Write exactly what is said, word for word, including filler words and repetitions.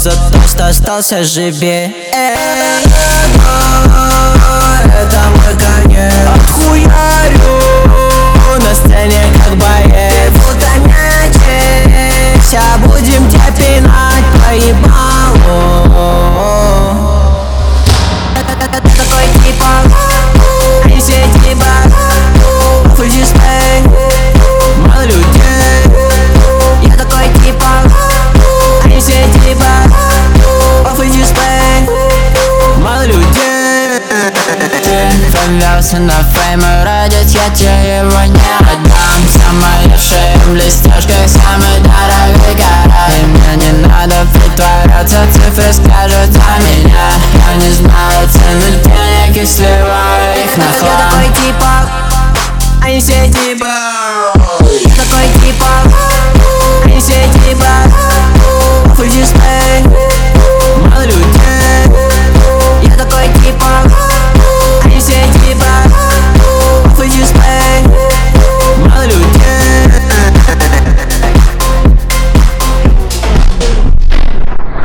за то, что остался живее. Это мой конец. Отхуярю на сцене как боец. Будто мячик, ща будем тебя пинать по ебалу. Такой типа они все типа full display, мало людей. Я такой типа они все типа full display, мало людей. Повелся на фейм и радиус, я тебе его не отдам. Вся моя шея в блестяшках, самый дорогой гараж. И мне не надо притворяться, цифры скажут за меня.